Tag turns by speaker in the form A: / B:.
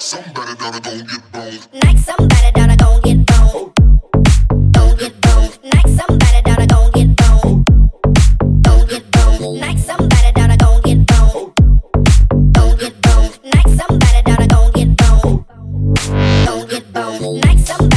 A: somebody gotta go get boned.
B: Like somebody gotta go get boned. Go get boned. Like somebody gotta go get boned. Go get boned. Like somebody gotta go get boned. Go get boned. Like somebody gotta go get boned. Go get boned. Like somebody